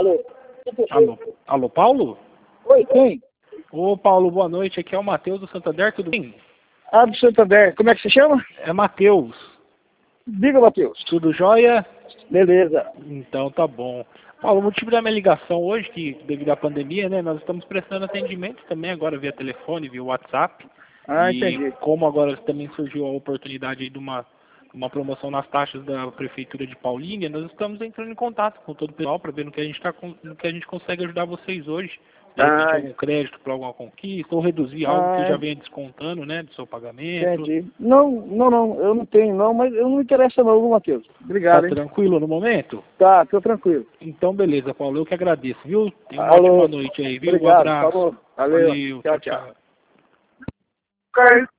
Alô? Alô, Paulo? Oi, quem? Ô, Paulo, boa noite. Aqui é o Matheus do Santander, tudo bem? Ah, do Santander. Como é que você chama? É Matheus. Diga, Matheus. Tudo jóia? Beleza. Então tá bom. Paulo, o motivo da minha ligação hoje, que devido à pandemia, né, nós estamos prestando atendimento também agora via telefone, via WhatsApp. Ah, E entendi. como agora também surgiu a oportunidade aí de uma promoção nas taxas da Prefeitura de Paulínia, nós estamos entrando em contato com todo o pessoal para ver no que a gente consegue ajudar vocês hoje. De repente Ah, algum crédito para alguma conquista, ou reduzir algo que já venha descontando, né, do seu pagamento. entendi. Não, eu não tenho não, mas eu não me interessa não, viu, Matheus? Tá Obrigado, hein? tranquilo no momento? Tá, tô tranquilo. Então beleza, Paulo, eu que agradeço, viu? Tenha uma Alô, ótima noite aí, viu? Um obrigado, abraço. falou. Valeu. Valeu, Tchau, tchau, tchau. tchau.